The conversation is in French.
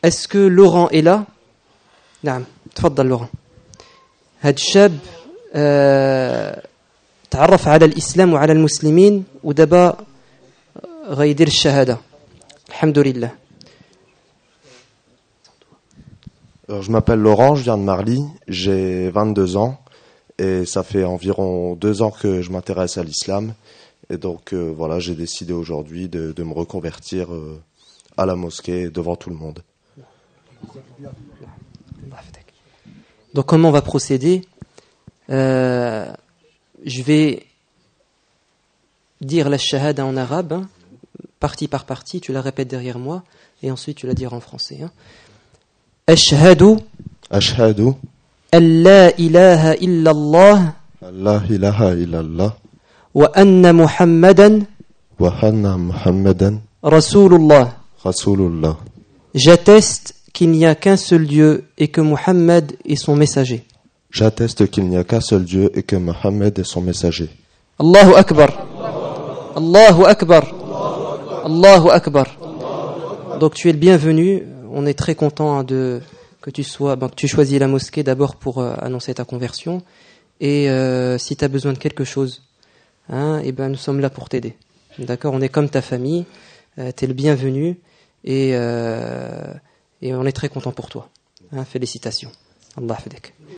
est-ce que Laurent est là? نعم تفضل لوران. هاد الشاب تعرف على الإسلام وعلى المسلمين ودابا غيدير الشهادة الحمد لله. Alors, je m'appelle Laurent, je viens de Marly, j'ai 22 ans et ça fait environ 2 ans que je m'intéresse à l'islam. Et donc voilà, j'ai décidé aujourd'hui de me reconvertir à la mosquée devant tout le monde. Donc comment on va procéder? Je vais dire la shahada en arabe, hein, partie par partie, tu la répètes derrière moi, et ensuite tu la diras en français. Hein. Ashhadu an la ilaha illallah wa anna Muhammadan Rasulullah. J'atteste qu'il n'y a qu'un seul Dieu et que Muhammad est son messager. J'atteste qu'il n'y a qu'un seul Dieu et que Muhammad est son messager. Allahu Akbar. Allahu Akbar. Allahu Akbar. Donc tu es le bienvenu. On est très content que tu choisis la mosquée d'abord pour annoncer ta conversion. Et si tu as besoin de quelque chose, hein, et ben nous sommes là pour t'aider. D'accord, on est comme ta famille. Tu es le bienvenu et on est très content pour toi. Hein, félicitations. Allah fadak.